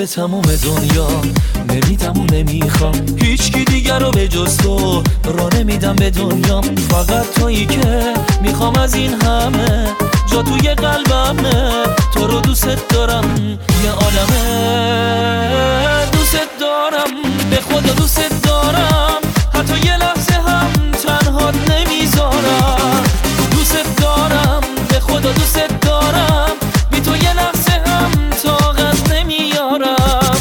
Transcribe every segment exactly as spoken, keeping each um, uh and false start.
به تموم دنیا نمیدم و نمیخوام هیچکی دیگر رو به جز تو را نمیدم به دنیا. فقط تویی که میخوام از این همه جا توی قلبمه. تو رو دوست دارم یه عالمه دوست دارم به خدا دوست دارم حتی یه لحظه هم تنهات نمیذارم. دوست دارم به خدا دوست دارم بی تو یه لحظه هم طاقت نمیارم.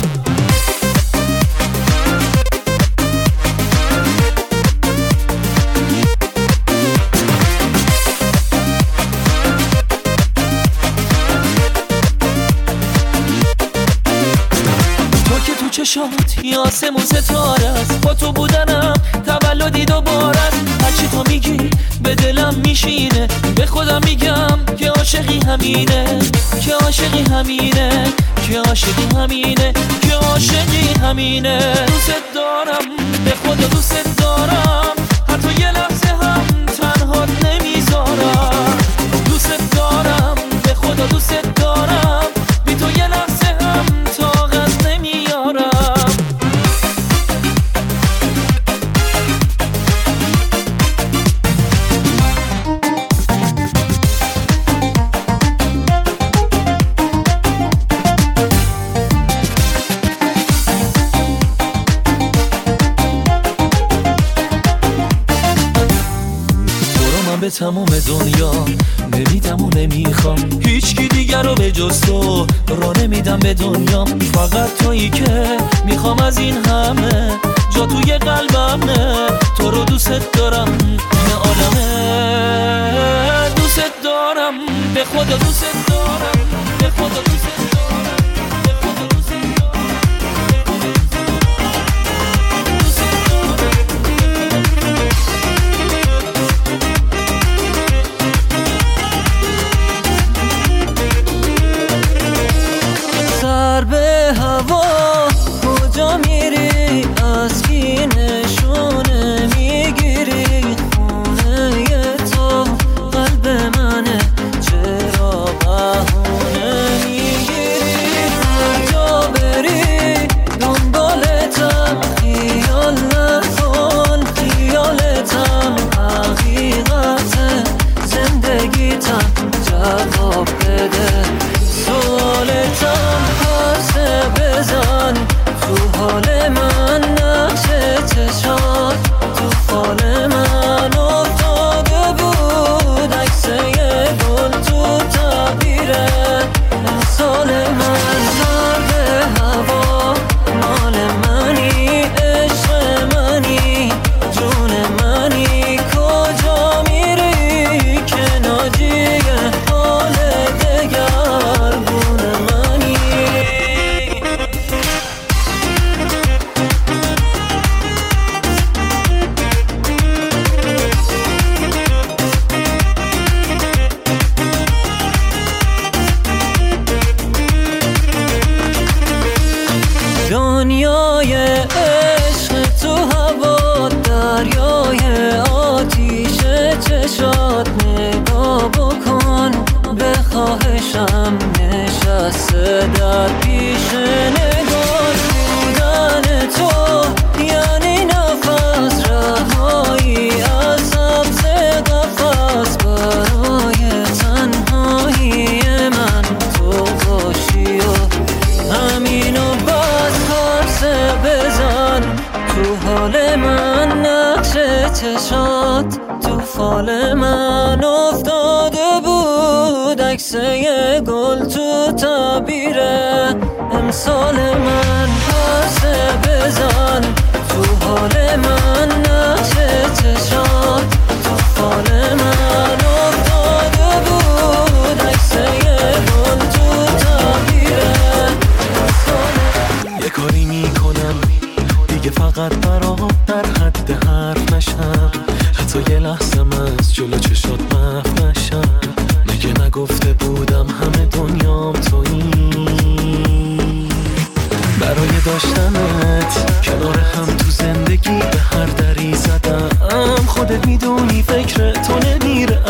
چشات یا آسمون ستاره است با تو بودنم تولدی دوباره است. هرچی تو میگی به دلم میشینه به خودم میگم که عاشقی همینه که عاشقی همینه که عاشقی همینه که عاشقی همینه. دوست دارم به خدا دوست دارم حتی یه لحظه هم تنهات نمیذارم. دوست دارم به خدا دوست دارم بی تو یه لحظه هم طاقت نمیارم. به تموم دنیا نمیدم و نمیخوام هیچکی دیگر رو به جز تو را نمیدم به دنیا. فقط تویی که میخوام از این همه جا توی قلبمه. تو رو دوست دارم یه عالمه دوست دارم به خدا دوست دارم به خدا دوست دارم به خدا دوست دارم. به هوا کجا میری از کی نشونه میگیری خونه تو قلب منه چرا بهونه میگیری هر جا بری دنبالتم خیال نکن خیالتم حقیقت زندگیتم جواب بده سوالتم بزن تو حال من نقش چشات تو فال من افتاده بود عکسه گل تو تعبیره امسال من. سر به هوا مال منی عشق منی جون منی کجا میری که ناجیه حال دگرگون منی. دنیای عشق تو هوا دریای آتیش چشات نگاه بکن به خواهشم نشسته در پیش نگاه بودن تو یعنی نفس رهایی از سبز قفس برای تنهایی من تو باشی و همینو بس خرسه بزن تو حال من نقش چشات تو فال من افتاده بود عکسه گل تو تعبیره امسال من خرسه بزن تو حال من نقش چشات تو فال من افتاده بود عکسه گل تو تعبیره. یه کاری میکنم دیگه فقط برام در حد حرف نشم حتی یه لحظه من از جلو چشات محو نشم. مگه نگفته بودم همه دنیام تویی برای داشتنت کنار هم تو زندگی به هر دری زدم. خودت میدونی فکر تو نمیره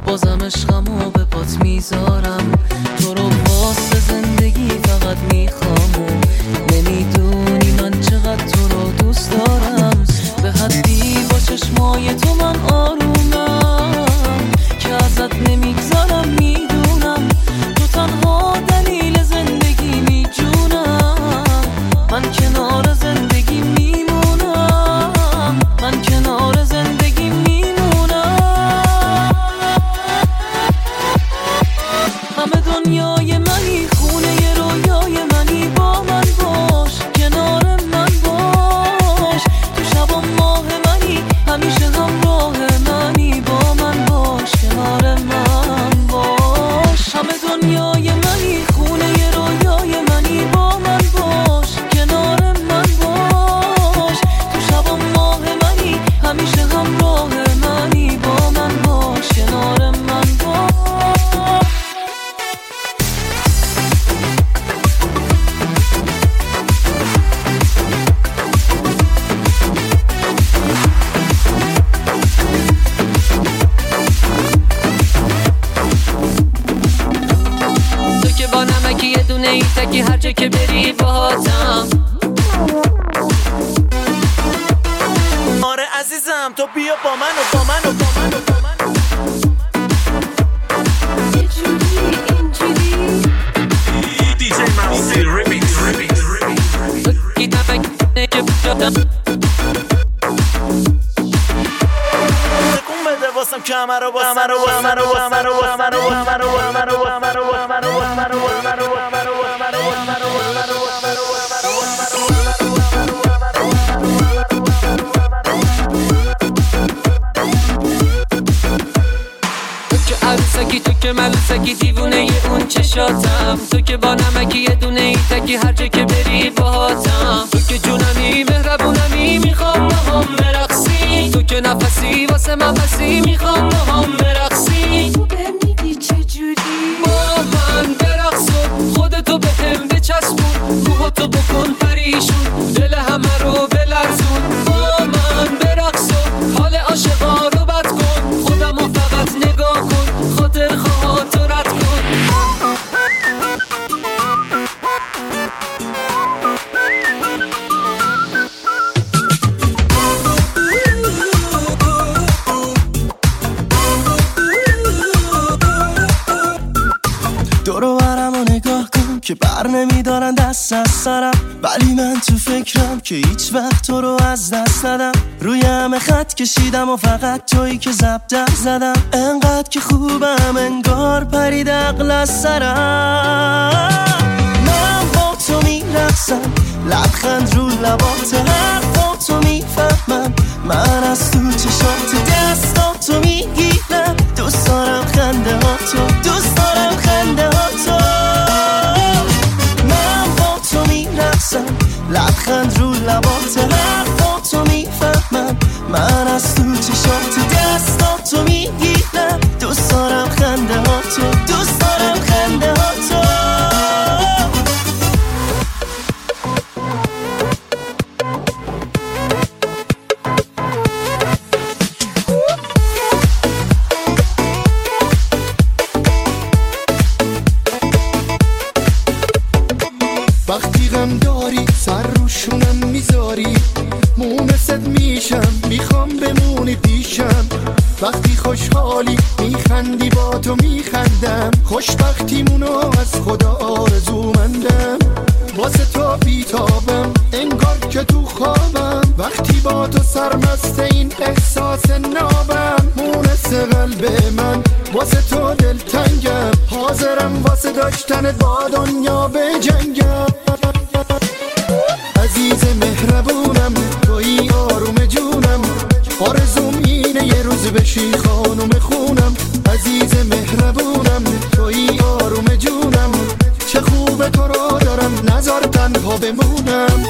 بازم عشقمو به پات میذارم. تو رو واسه زندگی فقط میخوام و نمیدونی من چقدر تو رو دوست دارم. به حدی با چشمای تو من آرومم که ازت نمیگذارم. میدونم تو تنها دلیل زندگی میجونم. من کنار زندگی میمونم. من کنار زندگی میمونم. همه دنیای منی، خونه ی رویای منی. با من باش، کنار من باش. تو شب و ماه منی، همیشه همراه منی. با من باش، کنار من باش. همه دنیای منی، خونه ی رویای منی. با من باش، کنار من باش. تو شب و ماه منی، همیشه همراه منی. با من باش، کنار من باش. تو که با نمکی یه دونه ای تکی هر جا که بری باهاتم. آره عزیزم تو بیا با من و با من و با من و با من. دی جی ماوسی ریمیکس ریمیکس تکون بده واسم کمر و واسم رو واسم رو واسم رو واسم رو واسم رو واسم رو واسم رو واسم رو واسم رو واسم رو عروسکی. تو که ملوسکی دیوونه ی اون چشاتم. تو که با نمکی یه دونه ای تکی هر جا که بری باهاتم. تو که جونمی مهربونمی میخوام با هم برقصی. تو که نفسی واسه من بسی میخوام با هم برقصی. تو بمیدی چجوری با من برقص و خودتو به هم بچسبون. موهاتو بکن پریشون، دل همه رو بلرزون. با من برقص و حال عاشقا رو بد کن. خودمو فقط نگاه کن، خاطر خواهاتو رد کن. دورو برمو نگاه کن که بر نمیدارن دست از سرم. ولی من تو فکرم که هیچ وقت تو رو از دست ندم. روی همه خط کشیدم و فقط تویی که زبدر زدم. انقدر که خوبم انگار پرید عقل از سرم. من با تو میرقصم، لبخند رو لبات. حرفا تو میفهمم، من از تو چشات. دستاتو میگیرم، دوست دارم خنده ها تو. دوست دارم خنده ها تو. من با تو میرقصم، لبخند رو لبات. حرفا تو میفهمم، من از تو چشات. دستاتو میگیرم، دوست دارم خنده ها تو. دوست دارم خنده ها تو. وقتی غم داری سر روشونم میذاری، مونست میشم میخوام بمونی پیشم. وقتی خوشحالی میخندی با تو میخندم. خوشبختیمونو از خدا آرزومندم. واسه تو بیتابم انگار که تو خوابم. وقتی با تو سرمست این احساس نابم. مونست قلب من واسه تو دلتنگم. حاضرم واسه داشتنت با دنیا بجنگم. عزیز مهربونم تویی آروم جونم. آرزوم اینه یه روز بشی خانم خونم. عزیز مهربونم تویی آروم جونم. چه خوبه تو رو دارم، نذار تنها بمونم.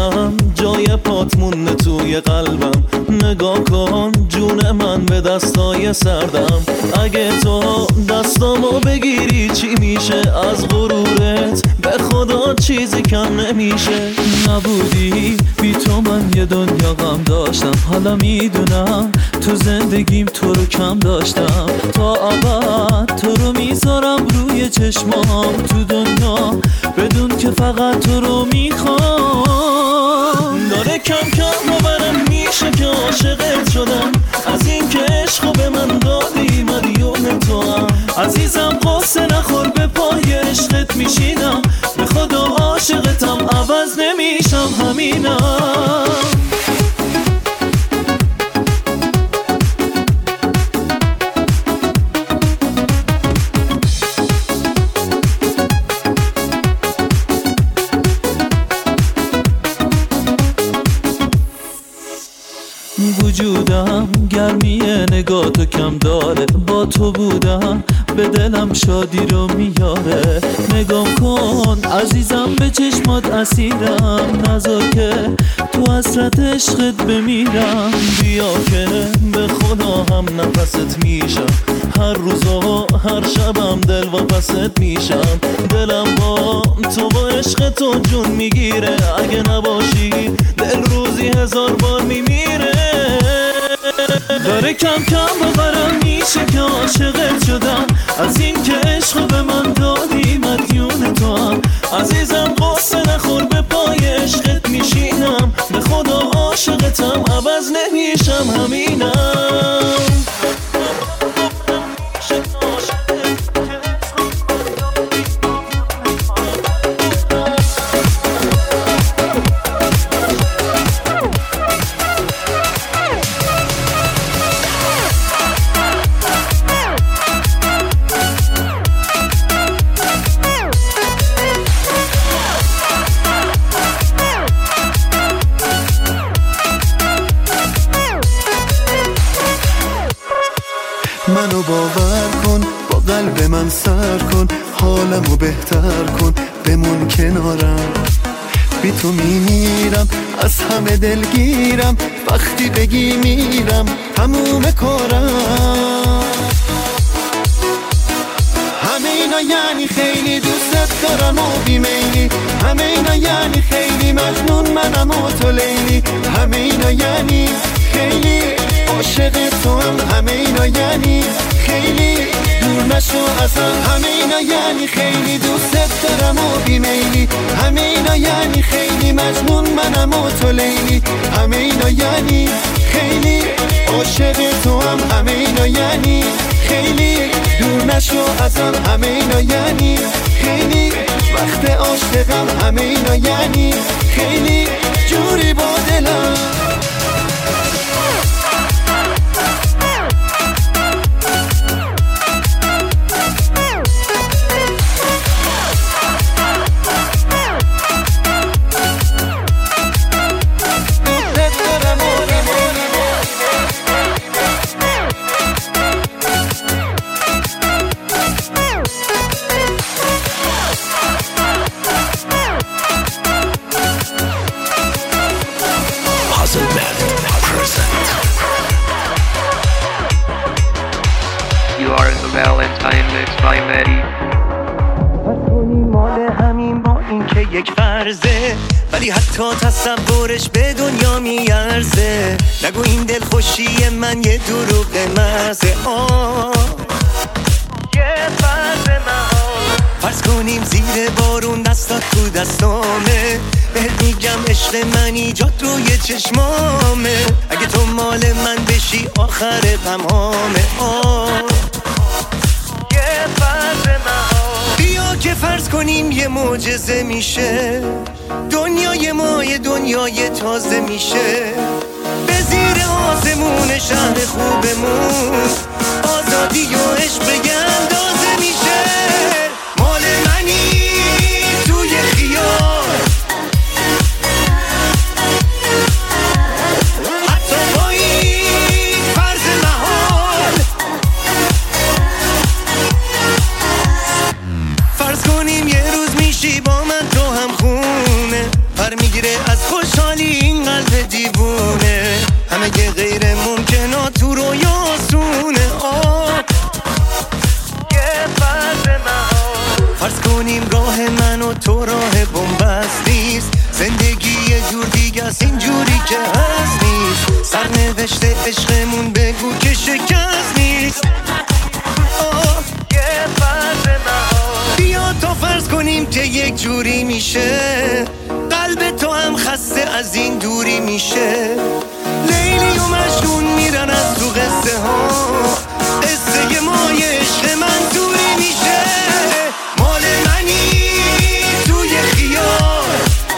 بزنم جای پات مونده توی قلبم. نگاه کن جون من به دستای سردم. اگه تو دستامو بگیری چی میشه؟ از غرورت به خدا چیزی کم نمیشه. نبودی بی تو من یه دنیا غم داشتم. حالا میدونم تو زندگیم تو رو کم داشتم. تا ابد تو رو میذارم روی چشمام تو دنیا، بدون که فقط تو رو میخوام. داره کم کم باورم میشه که عاشقت شدم. از این که عشقو به من دادی مدیون تو هم. عزیزم قصه نخور به پای عشقت میشینم. به خدا عاشقتم عوض نمیشم همینم. وجودم گرمی نگاهتو کم داره. با تو بودم به دلم شادی رو میاره. نگام کن عزیزم به چشمات اسیرم. نذار که تو حسرت عشقت بمیرم. بیا که به خدا هم نفست میشم. هر روز و هر شبم دل واپست میشم. دلم با تو با عشق تو جون میگیره. اگه نباشی دل روزی هزار بار میمیره. داره کم کم باورم میشه که عاشقت شدم. از این که عشق به من دادی مدیون تو هم. عزیزم قصه نخور به پای عشقت میشینم. به خدا عاشقتم عوض نمیشم همینم. منو باور کن، با قلب من سر کن، حالمو بهتر کن، بمون کنارم. بی تو میمیرم، از همه دلگیرم، وقتی بگی میرم تموم کارم. همه اینا یعنی خیلی دوست دارم و بیمیلی. همه اینا یعنی خیلی مجنون منم و تو لیلی. همه اینا یعنی خیلی عاشق تو هم. همه اینا یعنی خیلی دور نشو ازم. همه اینا یعنی خیلی دوست دارم و بیمیلی. همه اینا یعنی خیلی مجنون منم و تو لیلی. همه اینا یعنی خیلی عاشق تو هم. همه اینا یعنی خیلی دور نشو ازم. همه اینا یعنی خیلی وقت عاشقم. همه اینا یعنی خیلی جوری با دلم. Valentine mix by Mehdi. پسونی مال همین با این که یک فرضه، ولی حتی تصورش به دنیا میارزه. نگو این دل خوشی من یه دروغ محضه. آه یه فرض محال. فرض کنیم زیر بارون دستات تو دستامه، بهت میگم عشق من ایجاد روی چشمامه. اگه تو مال من بشی آخر غمامه. آه بیا که فرض کنیم یه معجزه میشه، دنیای ما یه دنیای تازه میشه. به زیر آسمون شهر خوبمون آزادی و عشق به اندازه میشه. مال منی توی خیال، حتی با این فرض محال. فرض کنیم یه روز میشی با من تو هم خونه، پر میگیره از خوش ممکنه تو رویا آسونه آه یه فرض مهار فرض کنیم راه من و تو راه بنبست نیست زندگی یه جور دیگه است اینجوری که هست نیست سرنوشته عشقمون بگو که شکست نیست آه یه فرض مهار بیا تا فرض کنیم که یک جوری میشه قلب تو هم خسته از این دوری میشه لیلی و مجنون میرن از تو قصه ها قصه مای عشق من دوری میشه مال منی توی خیال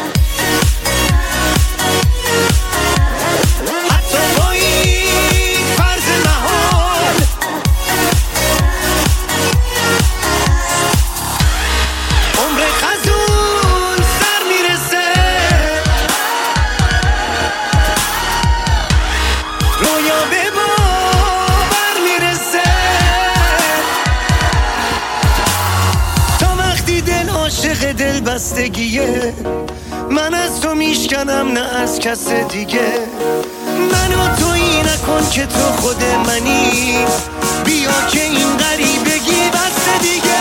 حتی با این فرض محال عمر خزون سر میرسه رویا به باور میرسه تا وقتی دل عاشق دل بستگیه من از تو میشکنم نه از کس دیگه منو تویی نکن که تو خود منی بیا که این غریبگی بس دیگه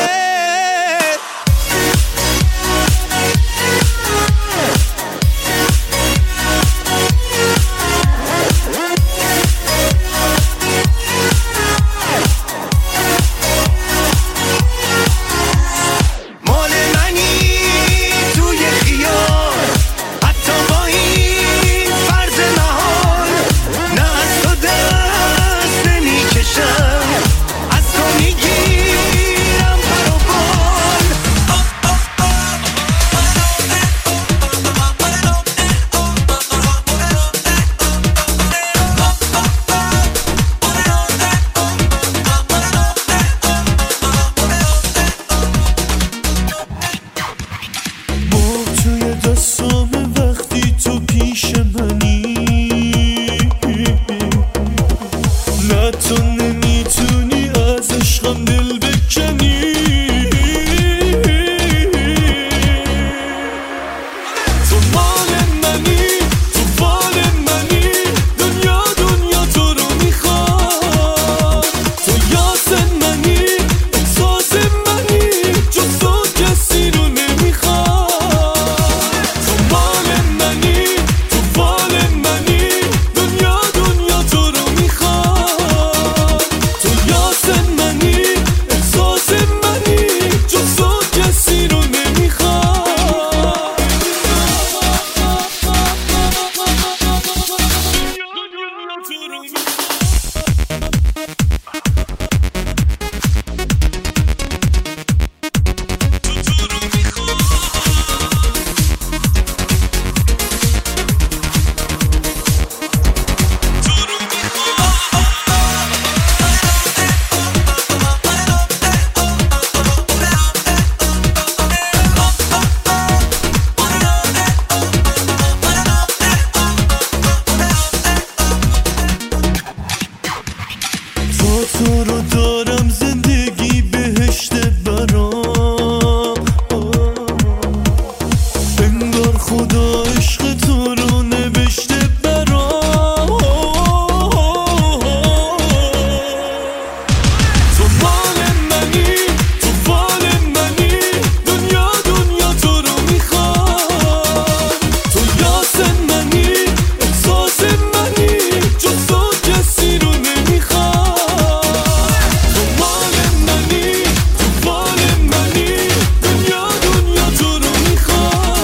مال منی توی خیال حتی با این فرض محال نه از تو دست نمیکشم از تو میگیرم پر و بال با توی دستامه وقتی تو پیش منی نه تو نمیتونی از عشقم دل بکنی تو مال منی تو بال منی دنیا دنیا تو رو میخواد تو یاس منی احساس منی جز تو کسی رو نمیخواد تو مال منی تو بال منی دنیا دنیا تو رو میخواد تو یاس منی احساس منی جز تو کسی رو نمیخواد تو تو رو دارم زندگی بهشت برام انگار خدا عشق تو رو نوشته برام تو مال منی تو بال منی دنیا دنیا تو رو میخواد تو یاس منی احساس منی جز تو کسی رو نمیخواد تو مال منی تو بال منی دنیا دنیا تو رو میخواد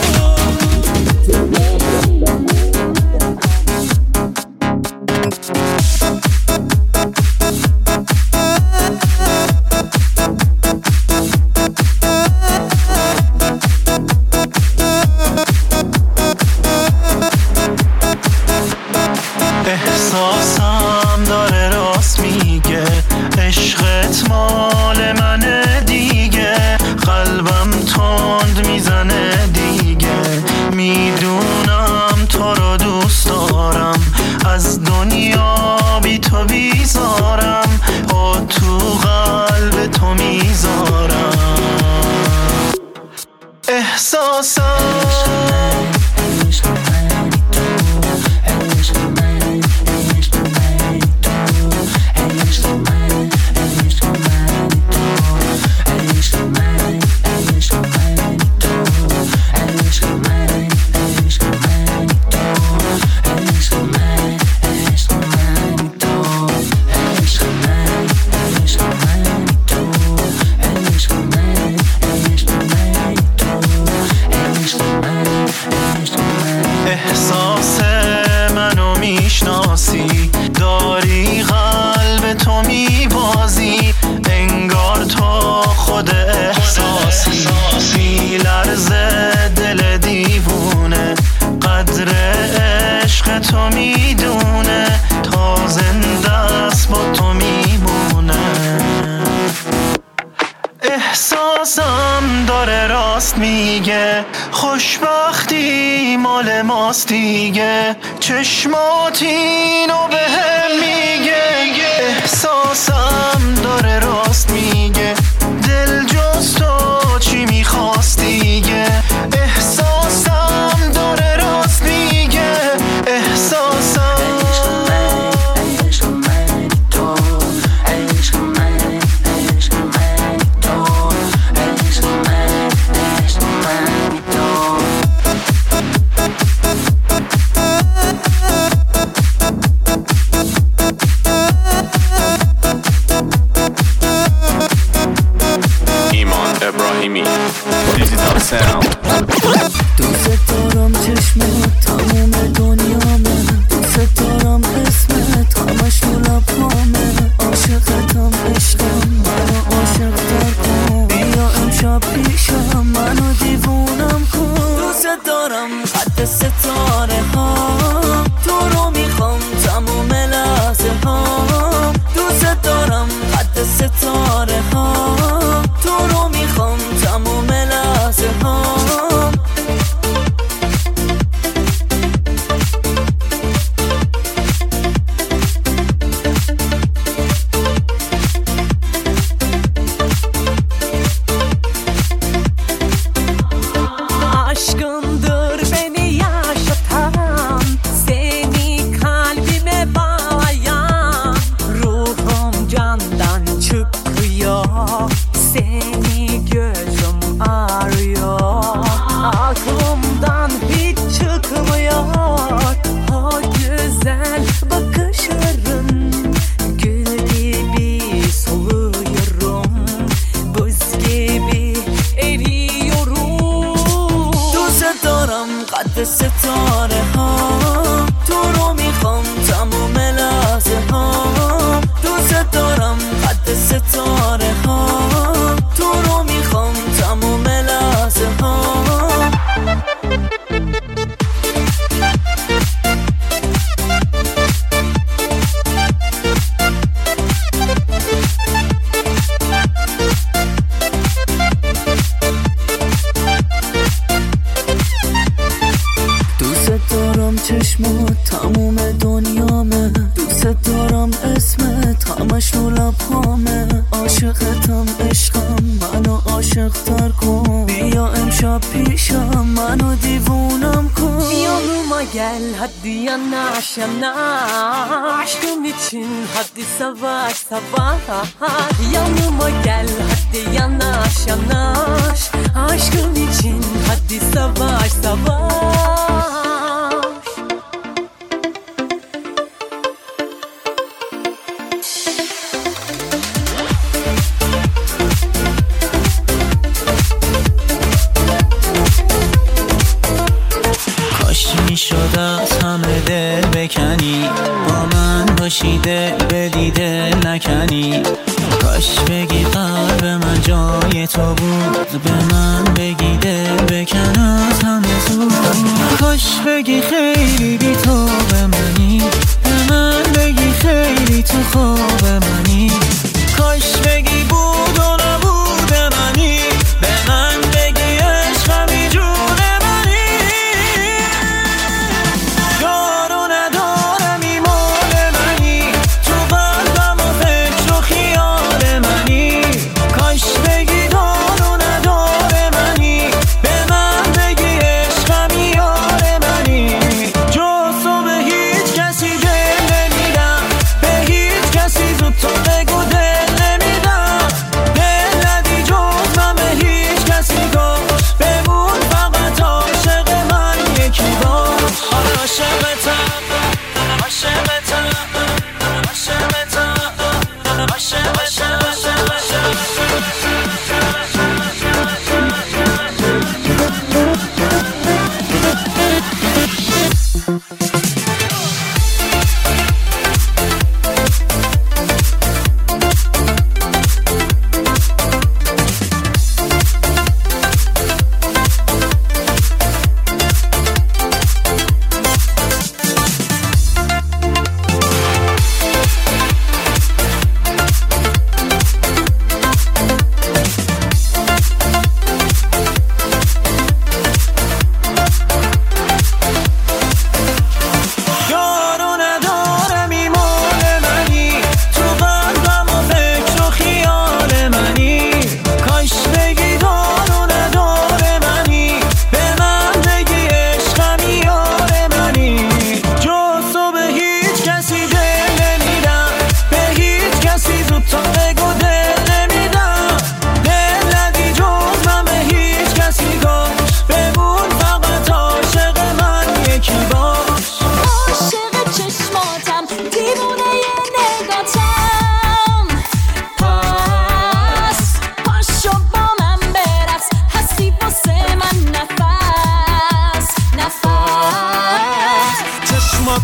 احساسم داره راست میگه عشقت مال منه دیگه قلبم تند میزنه دیگه میدونم تو رو دوست دارم از دنیا بی تو بیزارم آ تو قلب تو میذارم احساسم راست میگه، خوشبختی مال ماست دیگه، چشمات اینو به هم میگه، احساسم داره راست میگه، دل جز تو چی میخواست دیگه، احساسم داره راست میگه، احساسم دیجیتال ساوند. دوست دارم چشمت تموم دنیامه، دوست دارم اسمت همش تو لبامه، عاشقتم عشقم منو عاشق تر کن، بیا امشب پیشم منو دیوونم کن، دوست دارم قد ستاره ها، تو رو میخوام تموم لحظه ها، دوست دارم قد ستاره ها، تو رو میخوام تموم لحظه ها. Aşkındır beni yaşatan, seni kalbime bağlayan, ruhum candan çıkıyor, seni gözüm arıyor, aklımdan hiç çıkmıyor o güzel bakışların, gül gibi soluyorum, buz gibi eriyorum. دوست دارم قد ستاره ها، تو رو میخوام تموم لحظه ها، دوست دارم قد ستاره ها، تو رو میخوام تموم لحظه ها. چشمات تموم دنیامه، دوست دارم اسمت همش تو لبامه، عاشقتم عشقم منو عاشق تر kon, بیا امشب پیشم منو دیوونم کن، yanıma gel hadi yanaş yanaş, aşkım için hadi savaş savaş, yanıma gel hadi yanaş yanaş, aşkım için hadi savaş savaş. میشد از همه دل بکنی، با من باشی دل بدی دل نکنی، کاش بگی قلب من جای تو بود، به من بگی دل بکن از همه زود، کاش بگی خیلی بی تو به منی، به من بگی خیلی تو خواب منی، کاش بگی بود و نبود منی، به من بگی عشقمی جون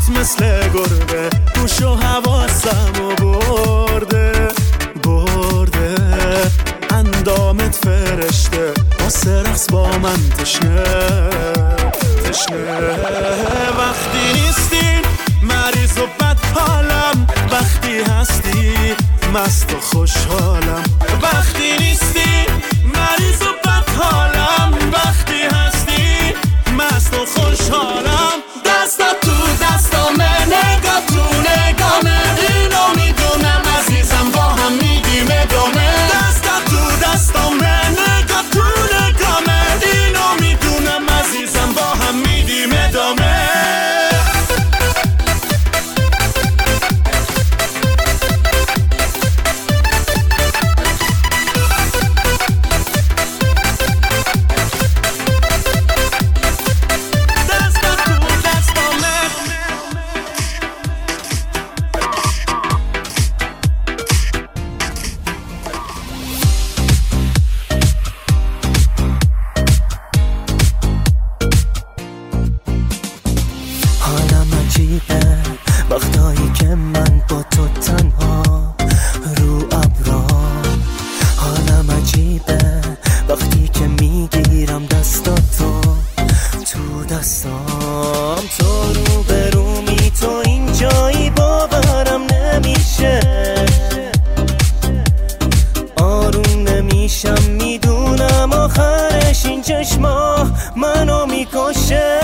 مثل گربه گوش و حواسمو برده برده اندامت فرشته واسه رقص با من تشنه تشنه وقتی نیستی مریض و بد حالم وقتی هستی مست و خوشحالم وقتی نیستی مریض و بد حالم وقتی هستی مست و خوشحالم دستا تو دستامه نگاه تو نگامه اینو میدونم عزیزم با هم میدیم ادامه دستا تو دستامه نگاه تو نگامه اینو میدونم عزیزم با هم میدیم ادامه وقتایی که من با تو تنها رو ابرام حالم عجیبه وقتی که میگیرم دستاتو تو دستام تو رو برومی تو اینجایی باورم نمیشه آروم نمیشم میدونم آخرش این چشما منو میکشه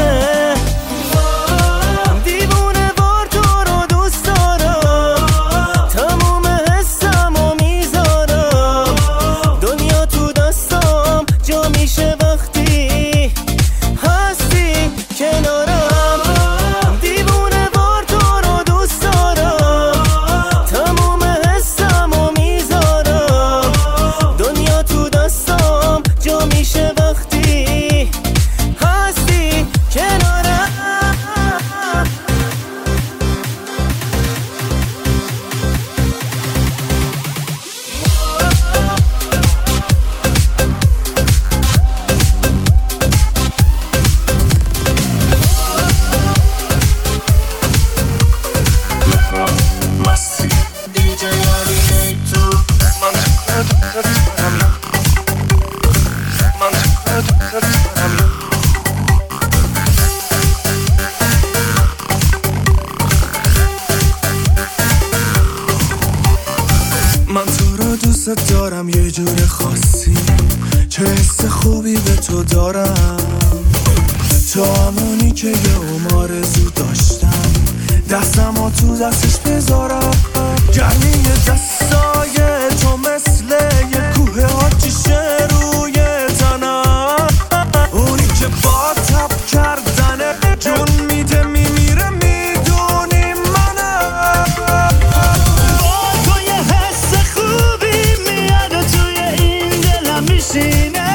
من تو رو دوست دارم یه جور خاصی چه حس خوبی به تو دارم تو همونی که یه عمر آرزو داشتم دستمو تو دستش بذارم گرمی دستای تو مثل یه کوه آتیشه روی تنم اونی که با تب کردنه جون میده میمیره میدونی منم با تو یه حس خوبی میاد و توی این دلم میشینه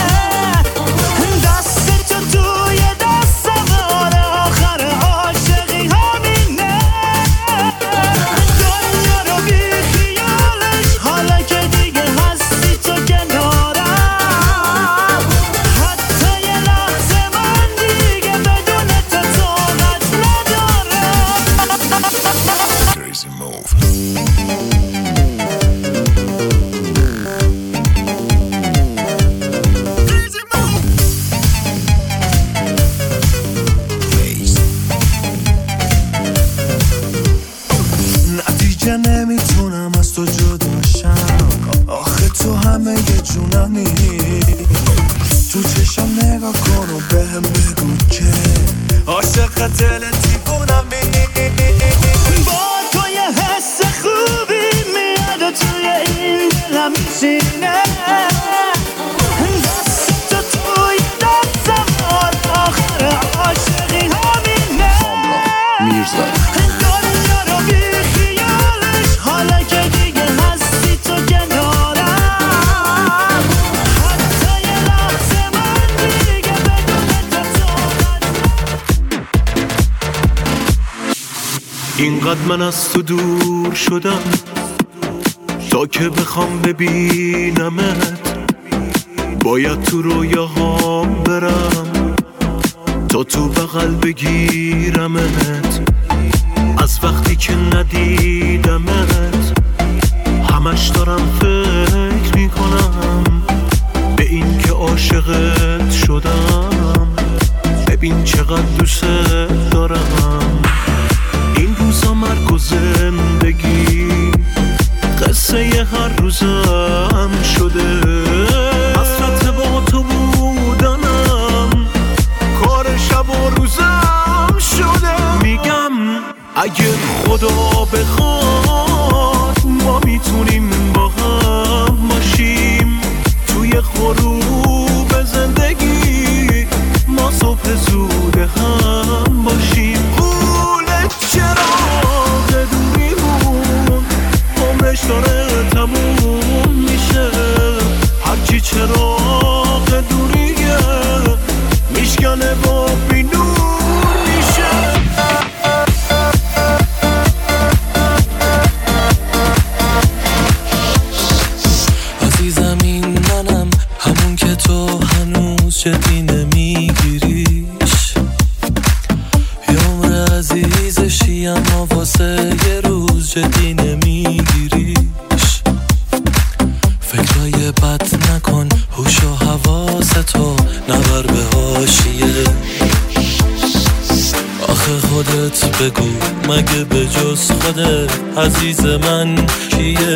دست تو توی دستم آره آخر عاشقی همینه دنیا رو بی خیالش حالا که دیگه هستی تو کنارم حتی یه لحظه من دیگه بدون تو طاقت ندارم Crazy move نتیجه نمیتونم از تو جداشم آخه تو همه یه جونمی تو چشم نگاه کن و بهم بگو که عاشق دل دیوونمی با تو یه حس خوبی میاد و توی این دلم میشینه دست تو توی دستم آخر عاشقی همینه دنیا رو بی خیالش حالا که دیگه هستی تو کنارم حتی یه لحظه من دیگه بدون تو طاقت اینقدر من از تو دور شدم تا که بخوام ببینمت باید تو رویاهام برم تا تو بغل بگیرمت از وقتی که ندیدمت همش دارم فکر میکنم به این که عاشقت شدم. ببین چقدر دوست دارم. این روزا مرگ و زندگی قصه ی هر روزم شده. حسرت با تو بودنم کار شب و روزم شده. میگم اگه خدا بخواد ما میتونیم با هم باشیم توی غروب زندگی. ما صبح زود هم باشیم. پول چراغ دوریمون عمرش داره تموم میشه. هرچی چراغ دوریه میشکنه و بی نور میشه. عزیزم این منم همون که تو هنوز جدی نمیگیریش. یه عمر عزیزشی اما واسه یه روز جدی نمیگیریش. فکرای بد نکن هوش و حواستو نبر به حاشیه. آخه خودت بگو مگه به جز خودت عزیز من کیه؟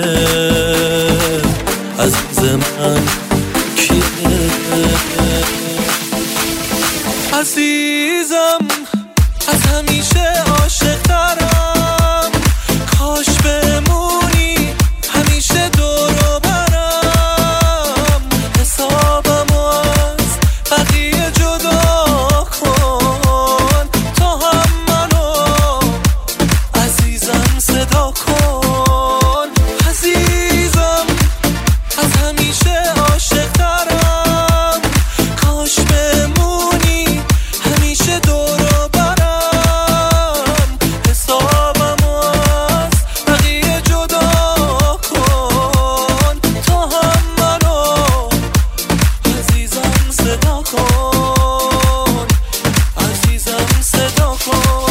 عزیز من کیه؟ عزیزم از همیشه عاشق دارم. کاش بمونی همیشه دور و برم. حسابمو از بقیه جدا کن. تو هم منو عزیزم صدا کن. عزیزم از همیشه عاشق دارم. کاش بمونی همیشه دور و برم. حسابمو از بقیه جدا کن. تو هم منو عزیزم صدا کن. عزیزم صدا کن.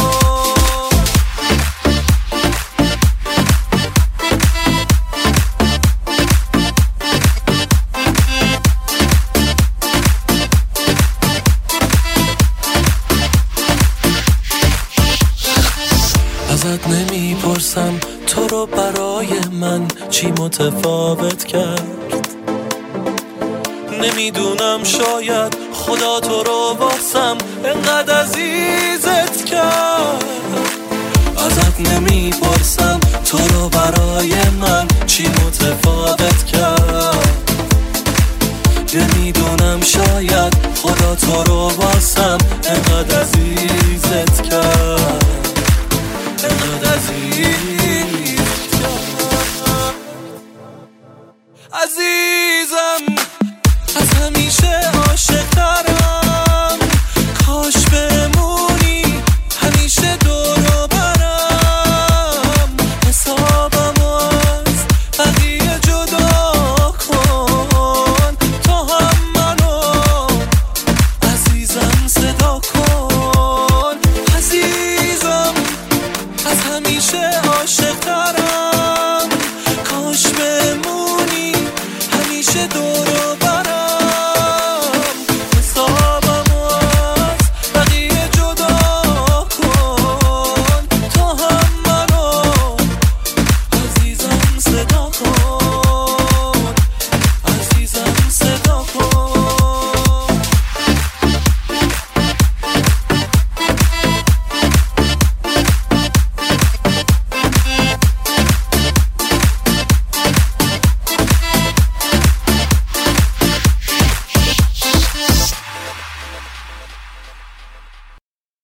ازت نمیپرسم تو رو برای من چی متفاوت کرد. نمیدونم شاید خدا تو رو واسم انقدر عزیزت کرد. ازت نمیپرسم